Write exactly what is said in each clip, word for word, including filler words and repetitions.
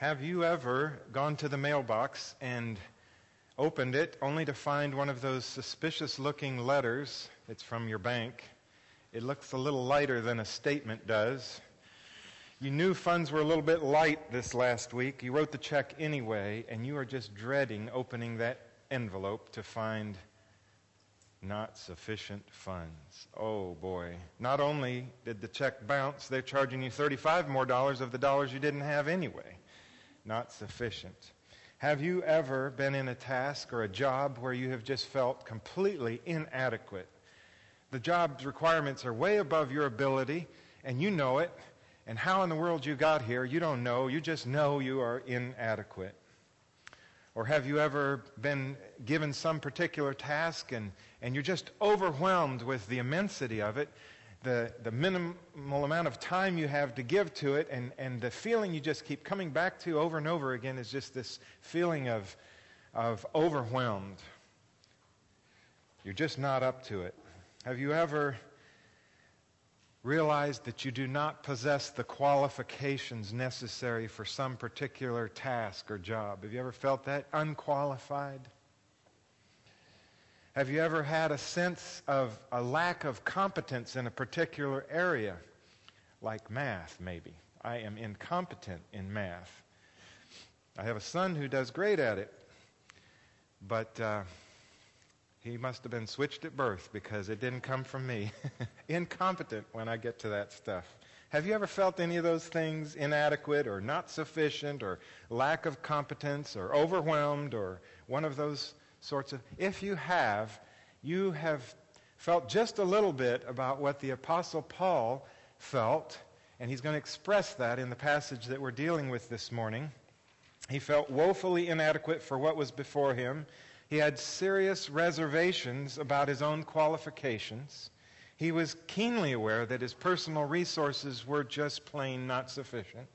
Have you ever gone to the mailbox and opened it only to find one of those suspicious-looking letters? It's from your bank. It looks a little lighter than a statement does. You knew funds were a little bit light this last week. You wrote the check anyway, and you are just dreading opening that envelope to find not sufficient funds. Oh boy. Not only did the check bounce, they're charging you thirty-five more dollars of the dollars you didn't have anyway. Not sufficient. Have you ever been in a task or a job where you have just felt completely inadequate? The job's requirements are way above your ability, and you know it. And how in the world you got here, you don't know. You just know you are inadequate. Or have you ever been given some particular task and, and you're just overwhelmed with the immensity of it, the, the minimal amount of time you have to give to it, and, and the feeling you just keep coming back to over and over again is just this feeling of, of overwhelmed. You're just not up to it. Have you ever realized that you do not possess the qualifications necessary for some particular task or job? Have you ever felt that? Unqualified? Have you ever had a sense of a lack of competence in a particular area? Like math, maybe. I am incompetent in math. I have a son who does great at it, but uh, he must have been switched at birth because it didn't come from me. Incompetent when I get to that stuff. Have you ever felt any of those things, inadequate or not sufficient or lack of competence or overwhelmed or one of those sorts of... If you have, you have felt just a little bit about what the Apostle Paul felt, and he's going to express that in the passage that we're dealing with this morning. He felt woefully inadequate for what was before him. He had serious reservations about his own qualifications. He was keenly aware that his personal resources were just plain not sufficient.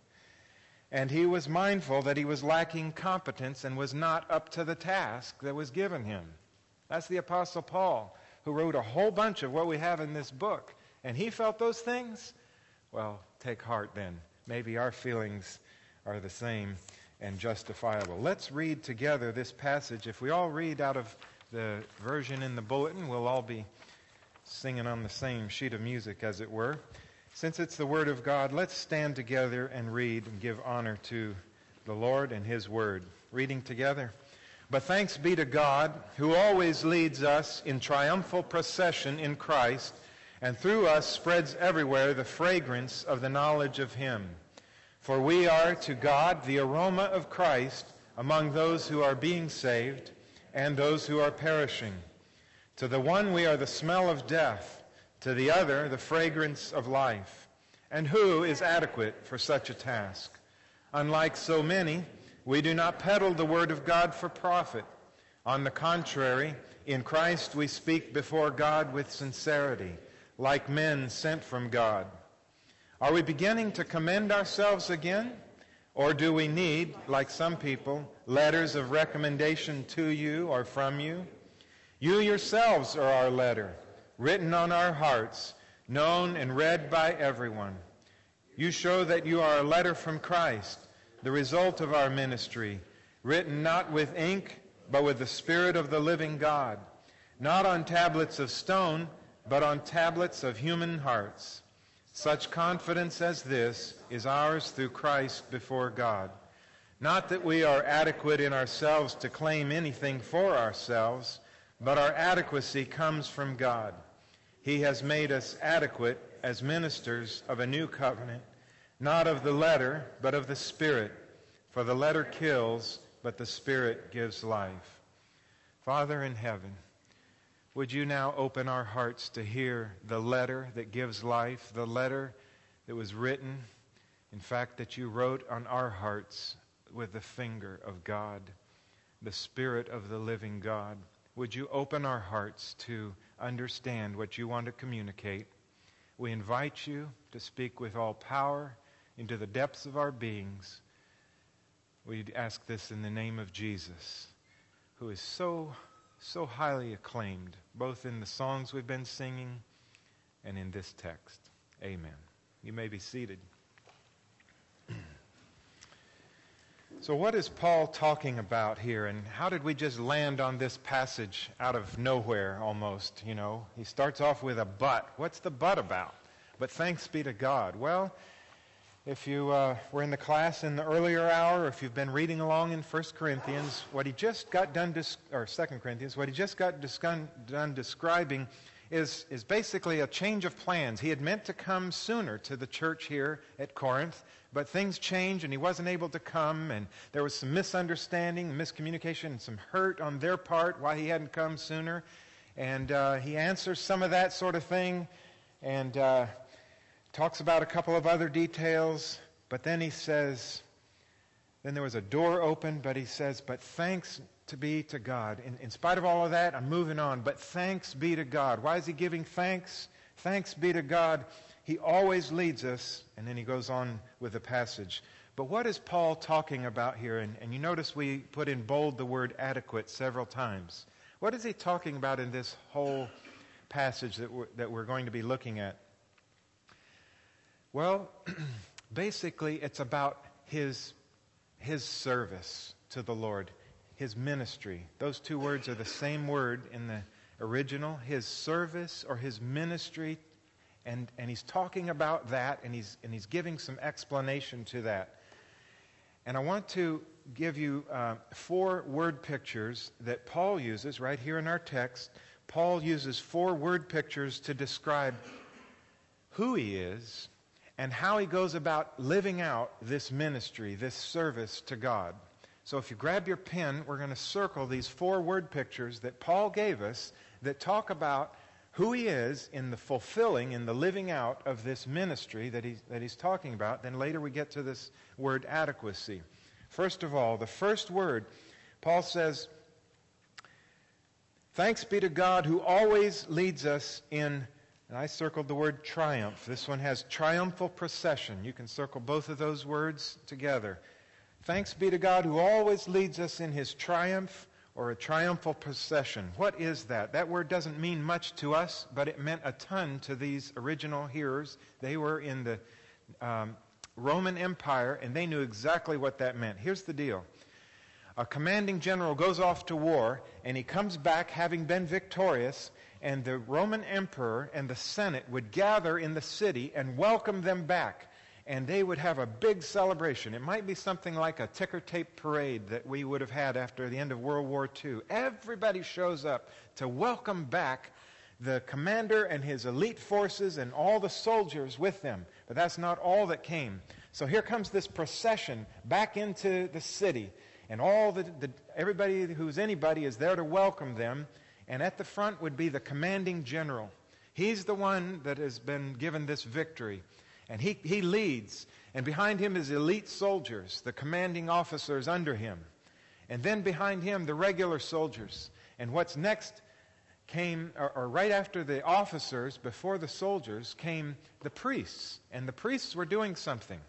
And he was mindful that he was lacking competence and was not up to the task that was given him. That's the Apostle Paul, who wrote a whole bunch of what we have in this book. And he felt those things? Well, take heart then. Maybe our feelings are the same and justifiable. Let's read together this passage. If we all read out of the version in the bulletin, we'll all be singing on the same sheet of music, as it were. Since it's the Word of God, let's stand together and read and give honor to the Lord and His Word. Reading together. But thanks be to God, who always leads us in triumphal procession in Christ, and through us spreads everywhere the fragrance of the knowledge of Him. For we are to God the aroma of Christ among those who are being saved and those who are perishing. To the one we are the smell of death, to the other the fragrance of life. And who is adequate for such a task? Unlike so many, we do not peddle the word of God for profit. On the contrary, in Christ we speak before God with sincerity, like men sent from God. Are we beginning to commend ourselves again? Or do we need, like some people, letters of recommendation to you or from you? You yourselves are our letter, written on our hearts, known and read by everyone. You show that you are a letter from Christ, the result of our ministry, written not with ink, but with the Spirit of the living God, not on tablets of stone, but on tablets of human hearts. Such confidence as this is ours through Christ before God. Not that we are adequate in ourselves to claim anything for ourselves, but our adequacy comes from God. He has made us adequate as ministers of a new covenant, not of the letter, but of the Spirit. For the letter kills, but the Spirit gives life. Father in heaven, would you now open our hearts to hear the letter that gives life, the letter that was written, in fact, that you wrote on our hearts with the finger of God, the Spirit of the living God. Would you open our hearts to understand what you want to communicate? We invite you to speak with all power into the depths of our beings. We ask this in the name of Jesus, who is so so highly acclaimed, both in the songs we've been singing and in this text. Amen. You may be seated. So what is Paul talking about here, and how did we just land on this passage out of nowhere almost, you know? He starts off with a but. What's the but about? But thanks be to God. Well, if you uh, were in the class in the earlier hour, or if you've been reading along in First Corinthians, what he just got done, dis- or Second Corinthians, what he just got dis- done describing is, is basically a change of plans. He had meant to come sooner to the church here at Corinth, but things changed and he wasn't able to come, and there was some misunderstanding, miscommunication, and some hurt on their part why he hadn't come sooner. And uh, he answers some of that sort of thing and uh, talks about a couple of other details, but then he says, then there was a door open, but he says, but thanks to be to God. In, in spite of all of that, I'm moving on, but thanks be to God. Why is he giving thanks? Thanks be to God. He always leads us, and then he goes on with the passage. But what is Paul talking about here? And, and you notice we put in bold the word adequate several times. What is he talking about in this whole passage that we're, that we're going to be looking at? Well, basically it's about his, his service to the Lord, his ministry. Those two words are the same word in the original, his service or his ministry. And, and he's talking about that, and he's, and he's giving some explanation to that. And I want to give you uh, four word pictures that Paul uses right here in our text. Paul uses four word pictures to describe who he is and how he goes about living out this ministry, this service to God. So if you grab your pen, we're going to circle these four word pictures that Paul gave us that talk about who he is in the fulfilling, in the living out of this ministry that he's, that he's talking about. Then later we get to this word adequacy. First of all, the first word, Paul says, thanks be to God who always leads us in, and I circled the word triumph. This one has triumphal procession. You can circle both of those words together. Thanks be to God who always leads us in his triumph, or a triumphal procession. What is that? That word doesn't mean much to us, but it meant a ton to these original hearers. They were in the um, Roman Empire, and they knew exactly what that meant. Here's the deal. A commanding general goes off to war, and he comes back having been victorious, and the Roman emperor and the Senate would gather in the city and welcome them back. And they would have a big celebration. It might be something like a ticker tape parade that we would have had after the end of World War Two. Everybody shows up to welcome back the commander and his elite forces and all the soldiers with them. But that's not all that came. So here comes this procession back into the city. And all the, the everybody who's anybody is there to welcome them. And at the front would be the commanding general. He's the one that has been given this victory. And he, he leads, and behind him is elite soldiers, the commanding officers under him. And then behind him, the regular soldiers. And what's next came, or, or right after the officers, before the soldiers, came the priests. And the priests were doing something.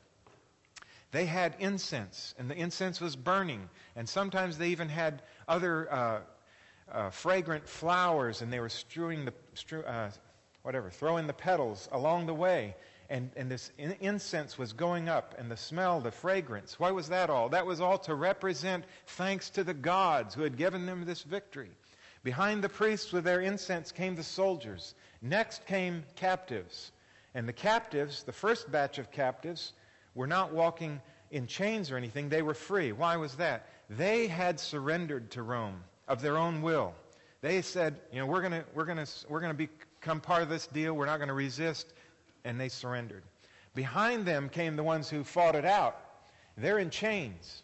They had incense, and the incense was burning. And sometimes they even had other uh, uh, fragrant flowers, and they were strewing the, strew, uh, whatever, throwing the petals along the way. And, and this in, incense was going up, and the smell, the fragrance. Why was that all? That was all to represent thanks to the gods who had given them this victory. Behind the priests with their incense came the soldiers. Next came captives. And the captives, the first batch of captives, were not walking in chains or anything. They were free. Why was that? They had surrendered to Rome of their own will. They said, you know, we're going to we're going to we're going to become part of this deal. We're not going to resist. And they surrendered. Behind them came the ones who fought it out. They're in chains.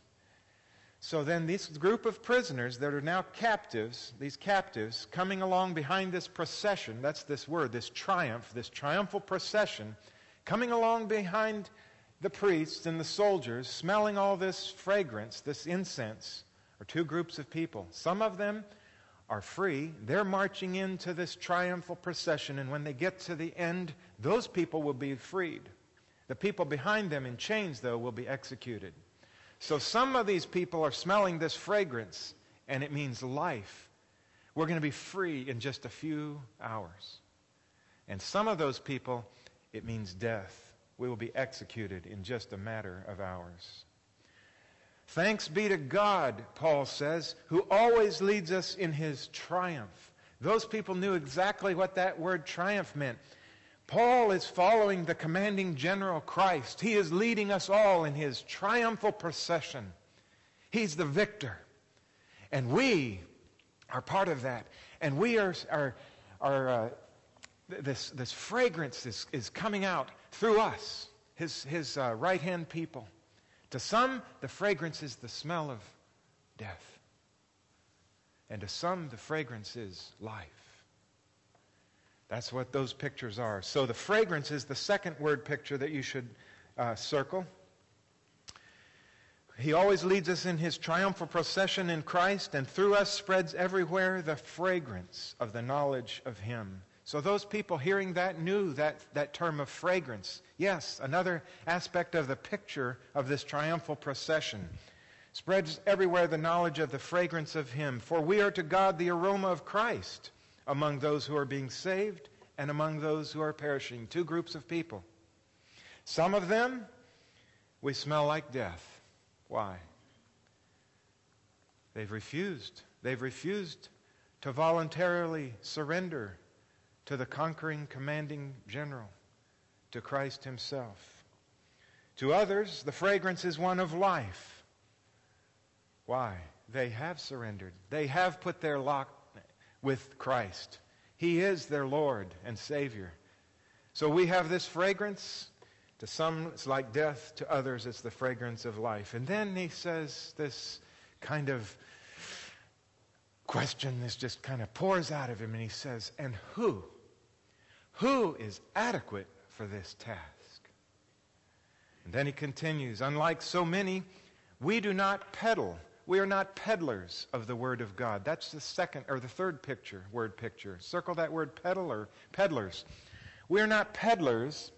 So then this group of prisoners that are now captives, these captives, coming along behind this procession, that's this word, this triumph, this triumphal procession, coming along behind the priests and the soldiers, smelling all this fragrance, this incense, are two groups of people. Some of them are free. They're marching into this triumphal procession, and when they get to the end, those people will be freed. The people behind them in chains, though, will be executed. So some of these people are smelling this fragrance, and it means life. We're going to be free in just a few hours. And some of those people, it means death. We will be executed in just a matter of hours. Thanks be to God, Paul says, who always leads us in his triumph. Those people knew exactly what that word triumph meant. Paul is following the commanding general Christ. He is leading us all in his triumphal procession. He's the victor. And we are part of that. And we are, are, are uh, this, this fragrance is, is coming out through us, his, his uh, right-hand people. To some, the fragrance is the smell of death. And to some, the fragrance is life. That's what those pictures are. So the fragrance is the second word picture that you should uh, circle. He always leads us in his triumphal procession in Christ, and through us spreads everywhere the fragrance of the knowledge of him. So those people hearing that knew that, that term of fragrance. Yes, another aspect of the picture of this triumphal procession. Spreads everywhere the knowledge of the fragrance of him. For we are to God the aroma of Christ among those who are being saved and among those who are perishing. Two groups of people. Some of them, we smell like death. Why? They've refused. They've refused to voluntarily surrender to the conquering, commanding general, to Christ himself. To others, the fragrance is one of life. Why? They have surrendered. They have put their lot with Christ. He is their Lord and Savior. So we have this fragrance. To some, it's like death. To others, it's the fragrance of life. And then he says this kind of question, this just kind of pours out of him, and he says, and who? Who is adequate for this task? And then he continues, unlike so many, we do not peddle. We are not peddlers of the Word of God. That's the second, or the third picture, word picture. Circle that word peddle or peddlers. We are not peddlers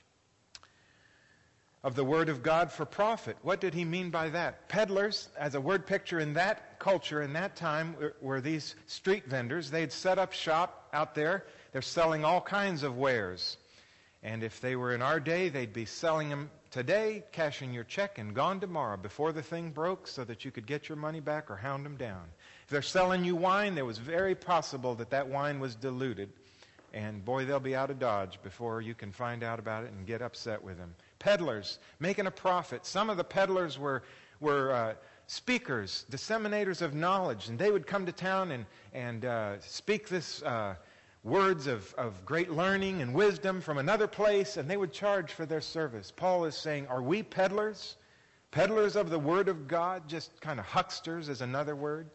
of the Word of God for profit. What did he mean by that? Peddlers, as a word picture in that culture, in that time, were, were these street vendors. They'd set up shop out there. They're selling all kinds of wares. And if they were in our day, they'd be selling them today, cashing your check, and gone tomorrow before the thing broke so that you could get your money back or hound them down. If they're selling you wine, it was very possible that that wine was diluted. And boy, they'll be out of Dodge before you can find out about it and get upset with them. Peddlers, making a profit. Some of the peddlers were, were uh, speakers, disseminators of knowledge, and they would come to town and, and uh, speak this uh, words of, of great learning and wisdom from another place, and they would charge for their service. Paul is saying, are we peddlers? Peddlers of the Word of God? Just kind of hucksters is another word.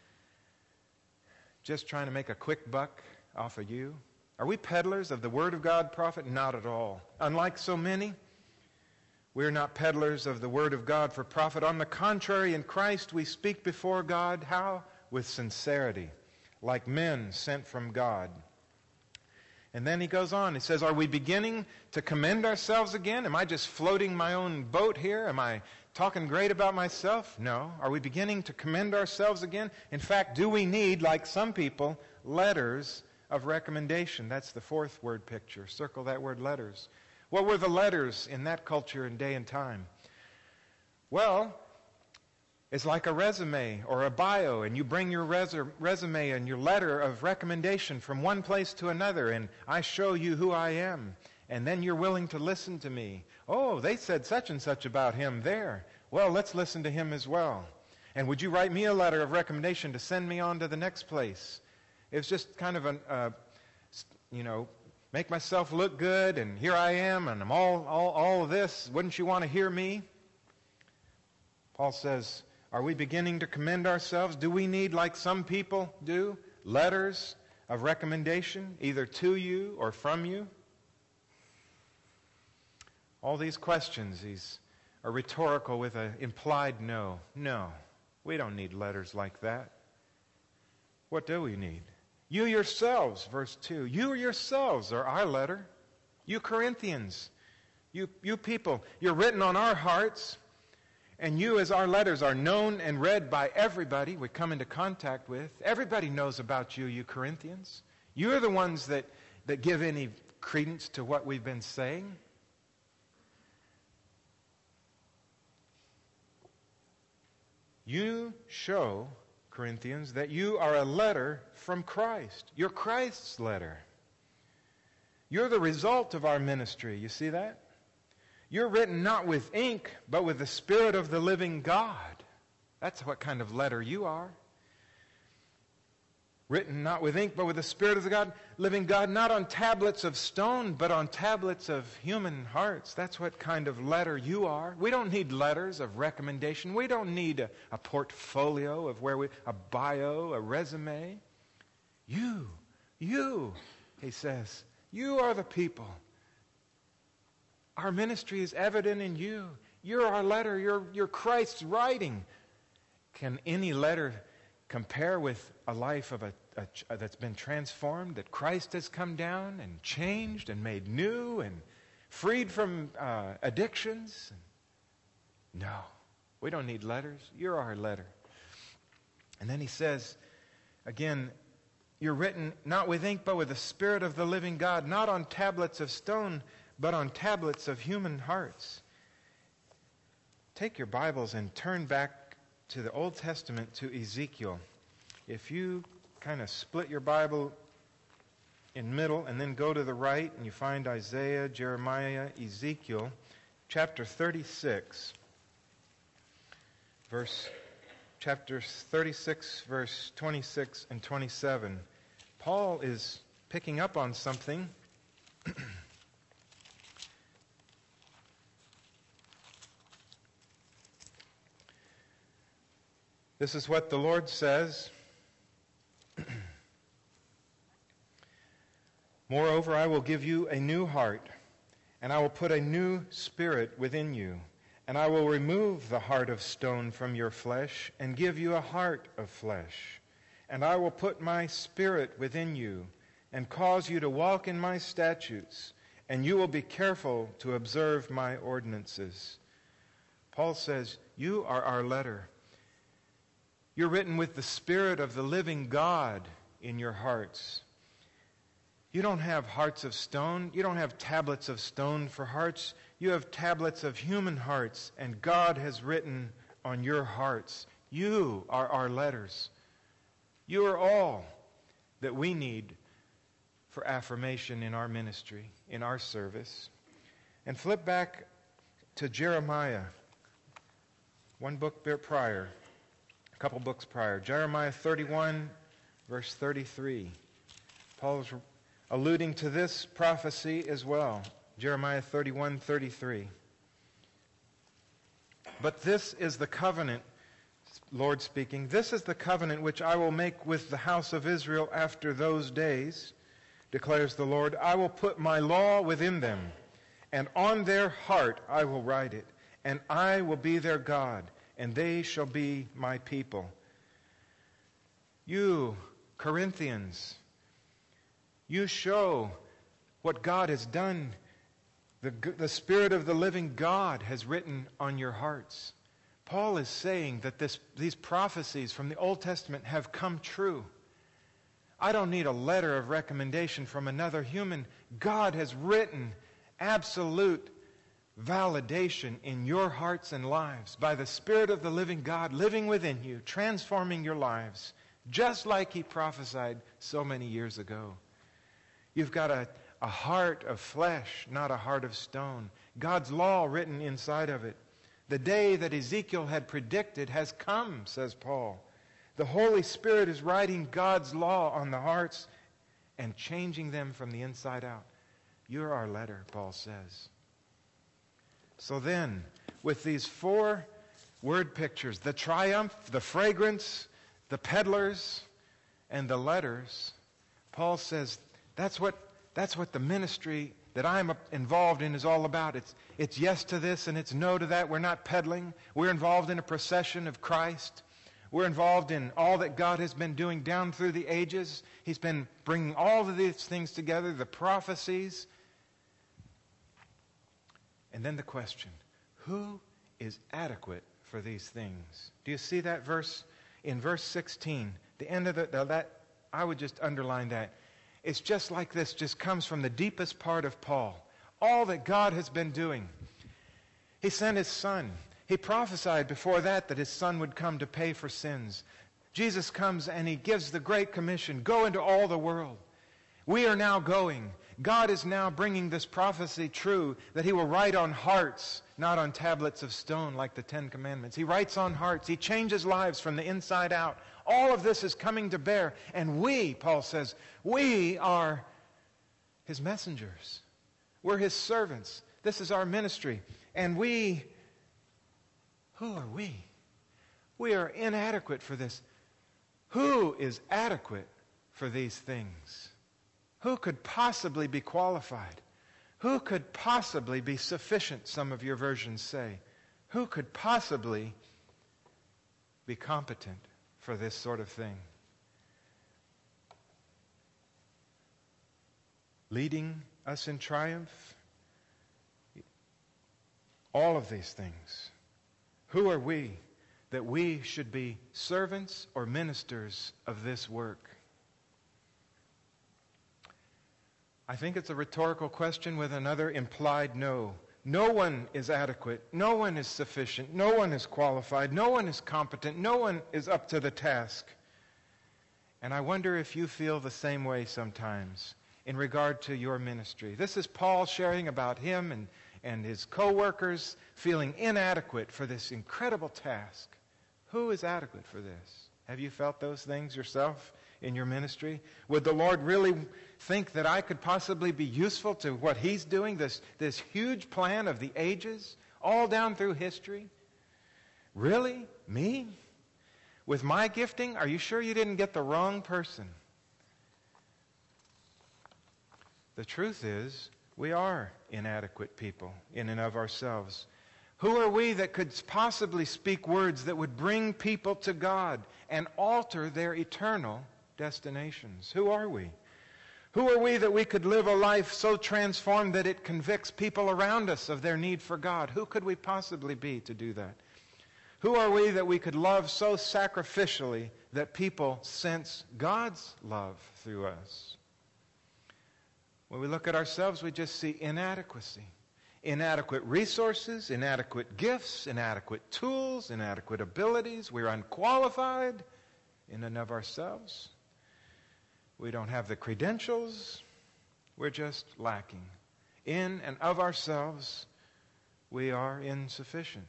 Just trying to make a quick buck off of you? Are we peddlers of the Word of God, prophet? Not at all. Unlike so many, we are not peddlers of the Word of God for profit. On the contrary, in Christ we speak before God, how? With sincerity, like men sent from God. And then he goes on, he says, are we beginning to commend ourselves again? Am I just floating my own boat here? Am I talking great about myself? No. Are we beginning to commend ourselves again? In fact, do we need, like some people, letters of recommendation? That's the fourth word picture. Circle that word, letters. What were the letters in that culture and day and time? Well, it's like a resume or a bio, and you bring your res- resume and your letter of recommendation from one place to another, and I show you who I am, and then you're willing to listen to me. Oh, they said such and such about him there. Well, let's listen to him as well. And would you write me a letter of recommendation to send me on to the next place? It's just kind of an, uh, you know, make myself look good, and here I am, and I'm all, all, all of this. Wouldn't you want to hear me? Paul says, are we beginning to commend ourselves? Do we need, like some people do, letters of recommendation, either to you or from you? All these questions these are rhetorical with an implied no. No, we don't need letters like that. What do we need? You yourselves, verse two, you yourselves are our letter. You Corinthians, you, you people, you're written on our hearts. And you, as our letters, are known and read by everybody we come into contact with. Everybody knows about you, you Corinthians. You're the ones that, that give any credence to what we've been saying. You show, Corinthians, that you are a letter from Christ. You're Christ's letter. You're the result of our ministry. You see that? You're written not with ink, but with the Spirit of the living God. That's what kind of letter you are. Written not with ink, but with the Spirit of the God, living God, not on tablets of stone, but on tablets of human hearts. That's what kind of letter you are. We don't need letters of recommendation. We don't need a, a portfolio of where we, a bio, a resume. You, you, he says, you are the people. Our ministry is evident in you. You're our letter. You're, you're Christ's writing. Can any letter compare with a life of a, a that's been transformed, that Christ has come down and changed and made new and freed from uh, addictions? No, we don't need letters. You're our letter. And then he says, again, you're written not with ink, but with the Spirit of the living God, not on tablets of stone, but on tablets of human hearts. Take your Bibles and turn back to the Old Testament, to Ezekiel. If you kind of split your Bible in middle and then go to the right and you find Isaiah, Jeremiah, Ezekiel, chapter thirty-six, verse, chapter thirty-six, verse twenty-six and twenty-seven. Paul is picking up on something This is what the Lord says. Moreover, I will give you a new heart, and I will put a new spirit within you, and I will remove the heart of stone from your flesh, and give you a heart of flesh. And I will put my spirit within you, and cause you to walk in my statutes, and you will be careful to observe my ordinances. Paul says, you are our letter. You're written with the Spirit of the living God in your hearts. You don't have hearts of stone. You don't have tablets of stone for hearts. You have tablets of human hearts, and God has written on your hearts. You are our letters. You are all that we need for affirmation in our ministry, in our service. And flip back to Jeremiah, one book prior. A couple books prior. Jeremiah thirty-one, verse thirty-three. Paul's alluding to this prophecy as well. Jeremiah thirty-one, thirty-three. But this is the covenant, Lord speaking, this is the covenant which I will make with the house of Israel after those days, declares the Lord. I will put my law within them, and on their heart I will write it, and I will be their God, and they shall be my people. You, Corinthians, you show what God has done. The, the Spirit of the living God has written on your hearts. Paul is saying that this, these prophecies from the Old Testament have come true. I don't need a letter of recommendation from another human. God has written absolute validation in your hearts and lives by the Spirit of the living God living within you, transforming your lives, just like He prophesied so many years ago. You've got a, a heart of flesh, not a heart of stone. God's law written inside of it. The day that Ezekiel had predicted has come, says Paul. The Holy Spirit is writing God's law on the hearts and changing them from the inside out. You're our letter, Paul says. So then, with these four word pictures, the triumph, the fragrance, the peddlers, and the letters, Paul says that's what, that's what the ministry that I'm involved in is all about. It's, it's yes to this and it's no to that. We're not peddling. We're involved in a procession of Christ. We're involved in all that God has been doing down through the ages. He's been bringing all of these things together, the prophecies. And then the question, who is adequate for these things? Do you see that verse? In verse sixteen, the end of the, that, I would just underline that. It's just like this, just comes from the deepest part of Paul. All that God has been doing. He sent His Son. He prophesied before that that his Son would come to pay for sins. Jesus comes and he gives the Great Commission, go into all the world. We are now going. God is now bringing this prophecy true, that he will write on hearts, not on tablets of stone like the Ten Commandments. He writes on hearts. He changes lives from the inside out. All of this is coming to bear. And we, Paul says, we are his messengers. We're his servants. This is our ministry. And we, who are we? We are inadequate for this. Who is adequate for these things? Who could possibly be qualified? Who could possibly be sufficient, some of your versions say? Who could possibly be competent for this sort of thing? Leading us in triumph? All of these things. Who are we that we should be servants or ministers of this work? I think it's a rhetorical question with another implied no. No one is adequate. No one is sufficient. No one is qualified. No one is competent. No one is up to the task. And I wonder if you feel the same way sometimes in regard to your ministry. This is Paul sharing about him and, and his co-workers feeling inadequate for this incredible task. Who is adequate for this? Have you felt those things yourself in your ministry? Would the Lord really think that I could possibly be useful to what he's doing, this, this huge plan of the ages, all down through history? Really? Me? With my gifting? Are you sure you didn't get the wrong person? The truth is, we are inadequate people in and of ourselves. Who are we that could possibly speak words that would bring people to God and alter their eternal destinations? Who are we? Who are we that we could live a life so transformed that it convicts people around us of their need for God? Who could we possibly be to do that? Who are we that we could love so sacrificially that people sense God's love through us? When we look at ourselves, we just see inadequacy. Inadequate resources, inadequate gifts, inadequate tools, inadequate abilities. We're unqualified in and of ourselves. We don't have the credentials. We're just lacking. In and of ourselves, we are insufficient.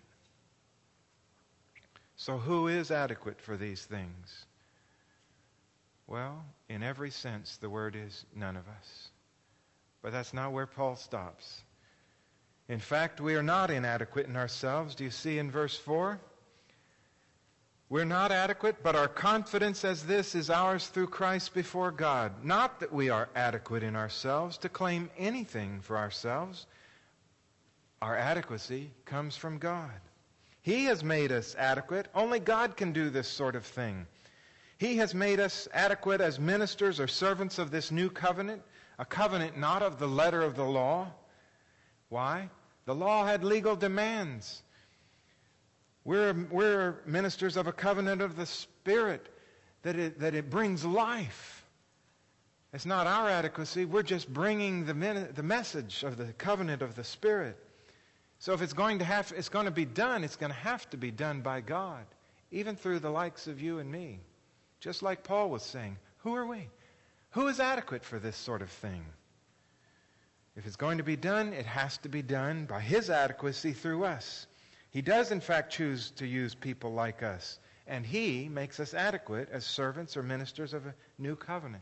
So who is adequate for these things? Well, in every sense, the word is none of us. But that's not where Paul stops. In fact, we are not inadequate in ourselves. Do you see in verse four? We're not adequate, but our confidence as this is ours through Christ before God. Not that we are adequate in ourselves to claim anything for ourselves. Our adequacy comes from God. He has made us adequate. Only God can do this sort of thing. He has made us adequate as ministers or servants of this new covenant, a covenant not of the letter of the law. Why? The law had legal demands. We're, we're ministers of a covenant of the Spirit, that it, that it brings life. It's not our adequacy. We're just bringing the, the message of the covenant of the Spirit. So if it's going to have, it's going to be done, it's going to have to be done by God, even through the likes of you and me. Just like Paul was saying, who are we? Who is adequate for this sort of thing? If it's going to be done, it has to be done by his adequacy through us. He does, in fact, choose to use people like us, and he makes us adequate as servants or ministers of a new covenant.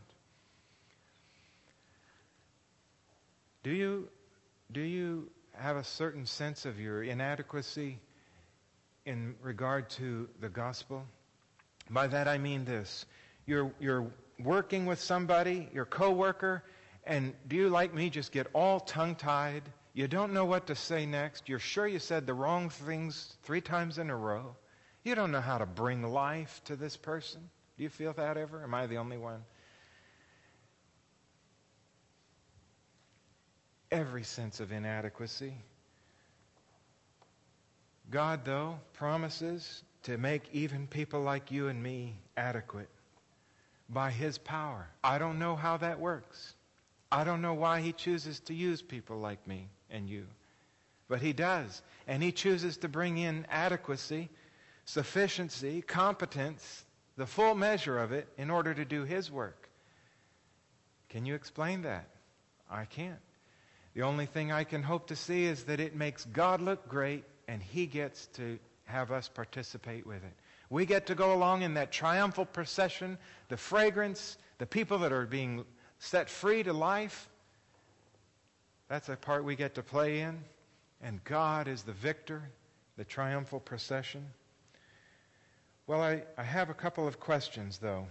Do you, do you have a certain sense of your inadequacy in regard to the gospel? By that I mean this. You're, you're working with somebody, your co-worker, and do you, like me, just get all tongue-tied? You don't know what to say next. You're sure you said the wrong things three times in a row. You don't know how to bring life to this person. Do you feel that ever? Am I the only one? Every sense of inadequacy. God, though, promises to make even people like you and me adequate by his power. I don't know how that works. I don't know why he chooses to use people like me and you. But He does. And He chooses to bring in adequacy, sufficiency, competence, the full measure of it in order to do His work. Can you explain that? I can't. The only thing I can hope to see is that it makes God look great and He gets to have us participate with it. We get to go along in that triumphal procession, the fragrance, the people that are being set free to life. That's a part we get to play in. And God is the victor, the triumphal procession. Well, I, I have a couple of questions, though.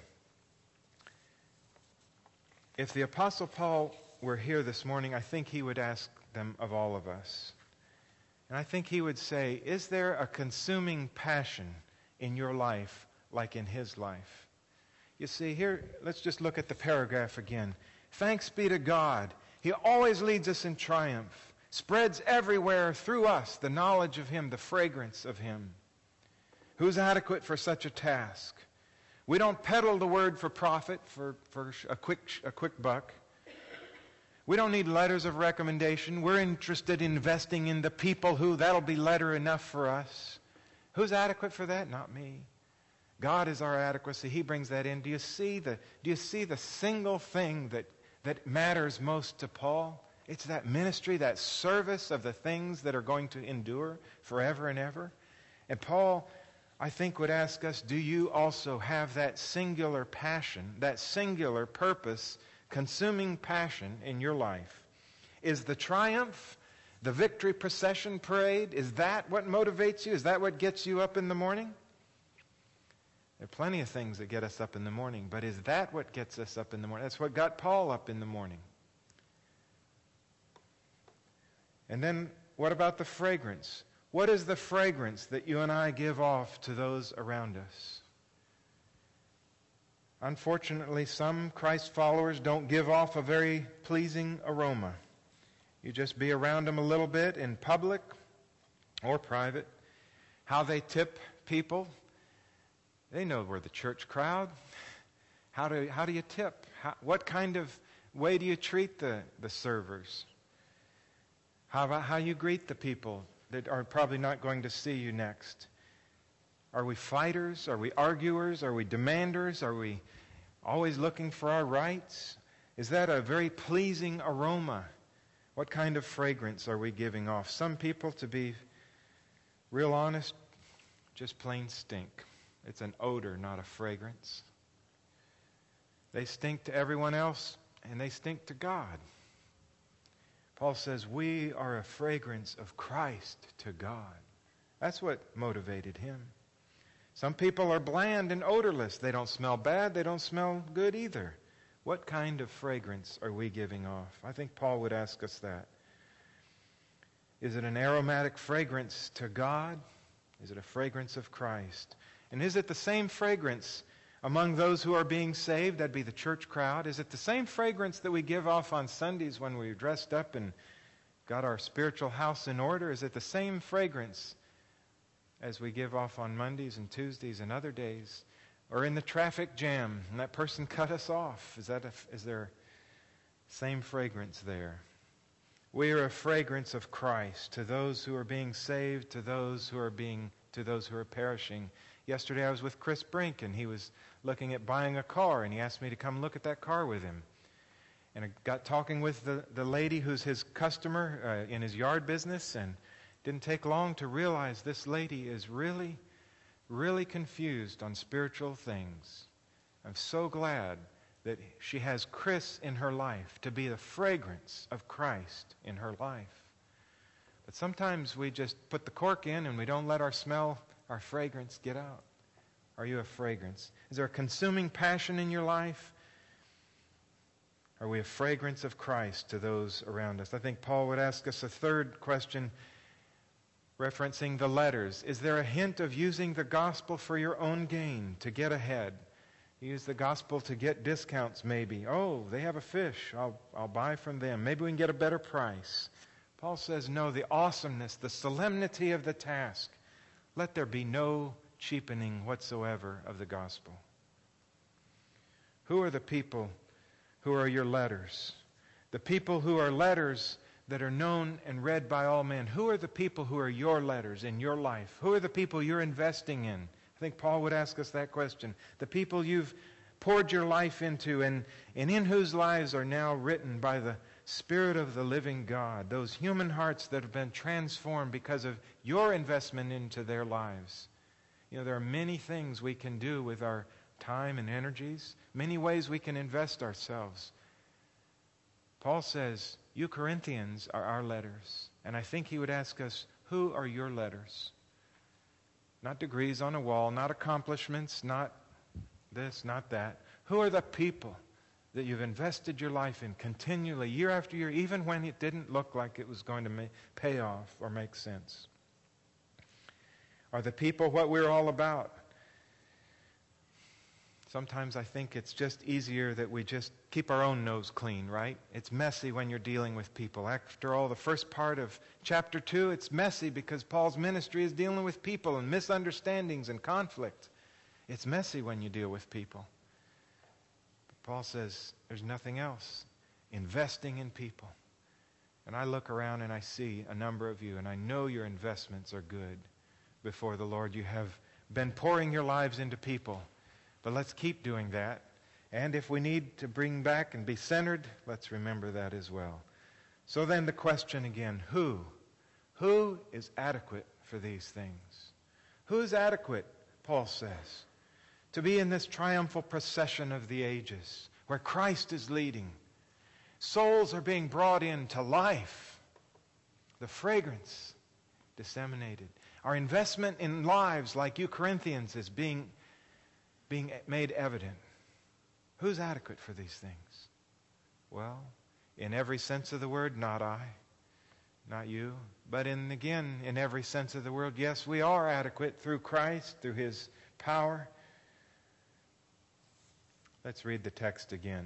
If the Apostle Paul were here this morning, I think he would ask them of all of us. And I think he would say, is there a consuming passion in your life like in his life? You see, here, let's just look at the paragraph again. Thanks be to God. He always leads us in triumph, spreads everywhere through us the knowledge of Him, the fragrance of Him. Who's adequate for such a task? We don't peddle the word for profit, for, for a quick, a quick buck. We don't need letters of recommendation. We're interested in investing in the people who, that'll be letter enough for us. Who's adequate for that? Not me. God is our adequacy. He brings that in. Do you see the, do you see the single thing that, that matters most to Paul? It's that ministry, that service of the things that are going to endure forever and ever. And Paul, I think, would ask us, do you also have that singular passion, that singular purpose, consuming passion in your life? Is the triumph, the victory procession parade, is that what motivates you? Is that what gets you up in the morning? There are plenty of things that get us up in the morning, but is that what gets us up in the morning? That's what got Paul up in the morning. And then what about the fragrance? What is the fragrance that you and I give off to those around us? Unfortunately, some Christ followers don't give off a very pleasing aroma. You just be around them a little bit in public or private. How they tip people. They know we're the church crowd. How do, how do you tip? How, what kind of way do you treat the, the servers? How about how you greet the people that are probably not going to see you next? Are we fighters? Are we arguers? Are we demanders? Are we always looking for our rights? Is that a very pleasing aroma? What kind of fragrance are we giving off? Some people, to be real honest, just plain stink. It's an odor, not a fragrance. They stink to everyone else, and they stink to God. Paul says, we are a fragrance of Christ to God. That's what motivated him. Some people are bland and odorless. They don't smell bad. They don't smell good either. What kind of fragrance are we giving off? I think Paul would ask us that. Is it an aromatic fragrance to God? Is it a fragrance of Christ? And is it the same fragrance among those who are being saved? That'd be the church crowd. Is it the same fragrance that we give off on Sundays when we're dressed up and got our spiritual house in order? Is it the same fragrance as we give off on Mondays and Tuesdays and other days? Or in the traffic jam and that person cut us off? Is that a, is there same fragrance there? We are a fragrance of Christ to those who are being saved, to those who are being to those who are perishing. Yesterday I was with Chris Brink, and he was looking at buying a car, and he asked me to come look at that car with him. And I got talking with the, the lady who's his customer uh, in his yard business, and didn't take long to realize this lady is really, really confused on spiritual things. I'm so glad that she has Chris in her life to be the fragrance of Christ in her life. But sometimes we just put the cork in and we don't let our smell, our fragrance get out. Are you a fragrance? Is there a consuming passion in your life? Are we a fragrance of Christ to those around us? I think Paul would ask us a third question referencing the letters. Is there a hint of using the gospel for your own gain, to get ahead? Use the gospel to get discounts maybe. Oh, they have a fish. I'll, I'll buy from them. Maybe we can get a better price. Paul says, no, the awesomeness, the solemnity of the task. Let there be no cheapening whatsoever of the gospel. Who are the people who are your letters? The people who are letters that are known and read by all men? Who are the people who are your letters in your life? Who are the people you're investing in? I think Paul would ask us that question. The people you've poured your life into and, and in whose lives are now written by the Spirit of the living God, those human hearts that have been transformed because of your investment into their lives. You know, there are many things we can do with our time and energies, many ways we can invest ourselves. Paul says, you Corinthians are our letters. And I think he would ask us, who are your letters? Not degrees on a wall, not accomplishments, not this, not that. Who are the people that you've invested your life in continually, year after year, even when it didn't look like it was going to ma- pay off or make sense? Are the people what we're all about? Sometimes I think it's just easier that we just keep our own nose clean, right? It's messy when you're dealing with people. After all, the first part of chapter two, it's messy because Paul's ministry is dealing with people and misunderstandings and conflict. It's messy when you deal with people. But Paul says there's nothing else. Investing in people. And I look around and I see a number of you, and I know your investments are good before the Lord. You have been pouring your lives into people. But let's keep doing that. And if we need to bring back and be centered, let's remember that as well. So then the question again, who? Who is adequate for these things? Who is adequate, Paul says, to be in this triumphal procession of the ages where Christ is leading? Souls are being brought into life. The fragrance disseminated. Our investment in lives like you Corinthians is being being made evident. Who's adequate for these things? Well, in every sense of the word, not I, not you. But in again, in every sense of the word, yes, we are adequate through Christ, through His power. Let's read the text again.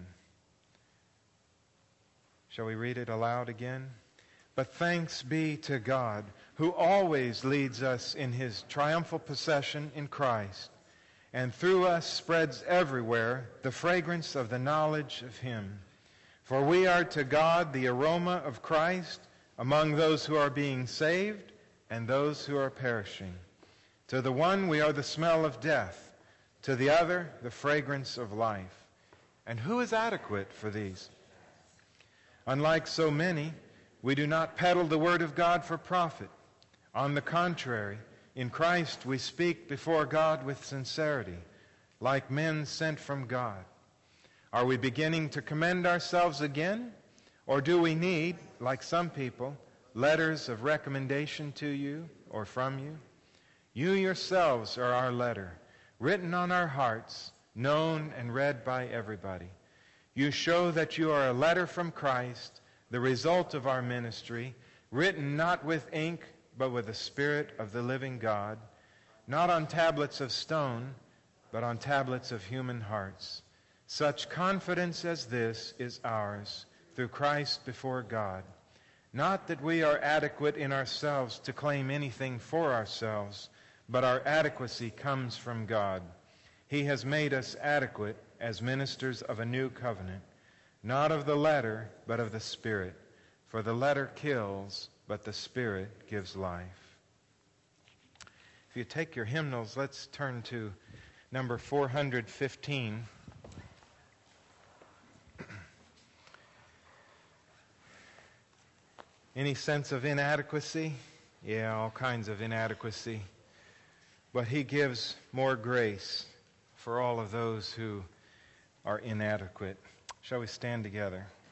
Shall we read it aloud again? But thanks be to God, who always leads us in His triumphal procession in Christ, and through us spreads everywhere the fragrance of the knowledge of Him. For we are to God the aroma of Christ among those who are being saved and those who are perishing. To the one we are the smell of death, to the other the fragrance of life. And who is adequate for these? Unlike so many, we do not peddle the word of God for profit. On the contrary, in Christ we speak before God with sincerity, like men sent from God. Are we beginning to commend ourselves again? Or do we need, like some people, letters of recommendation to you or from you? You yourselves are our letter, written on our hearts, known and read by everybody. You show that you are a letter from Christ, the result of our ministry, written not with ink, but with the Spirit of the living God, not on tablets of stone, but on tablets of human hearts. Such confidence as this is ours through Christ before God. Not that we are adequate in ourselves to claim anything for ourselves, but our adequacy comes from God. He has made us adequate as ministers of a new covenant, not of the letter, but of the Spirit. For the letter kills, but the Spirit gives life. If you take your hymnals, let's turn to number four hundred fifteen. Any sense of inadequacy? Yeah, all kinds of inadequacy. But He gives more grace for all of those who are inadequate. Shall we stand together?